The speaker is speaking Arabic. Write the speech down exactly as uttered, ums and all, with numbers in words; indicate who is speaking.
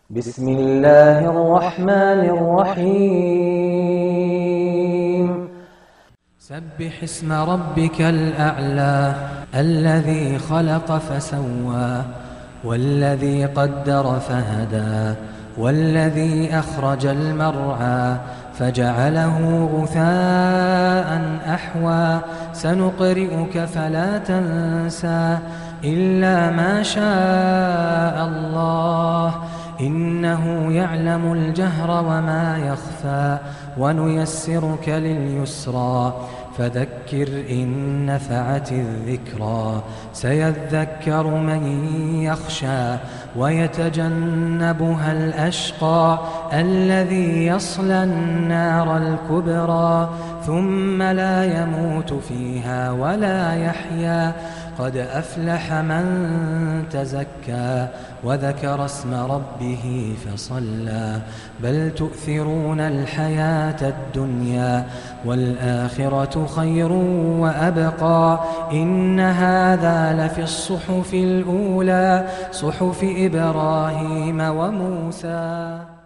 Speaker 1: بسم الله الرحمن الرحيم
Speaker 2: سبح اسم ربك الأعلى الذي خلق فسوى والذي قدر فهدى والذي أخرج المرعى فجعله غثاء أحوى سنقرئك فلا تنسى إلا ما شاء الله إنه يعلم الجهر وما يخفى ونيسرك لليسرى فذكر إن نفعت الذكرى سيذكر من يخشى ويتجنبها الأشقى الذي يصلى النار الكبرى ثم لا يموت فيها ولا يحيا قد أفلح من تزكى وذكر اسم ربه فصلى بل تؤثرون الحياة الدنيا والآخرة خير وأبقى إن هذا لفي الصحف الأولى صحف إبراهيم وموسى.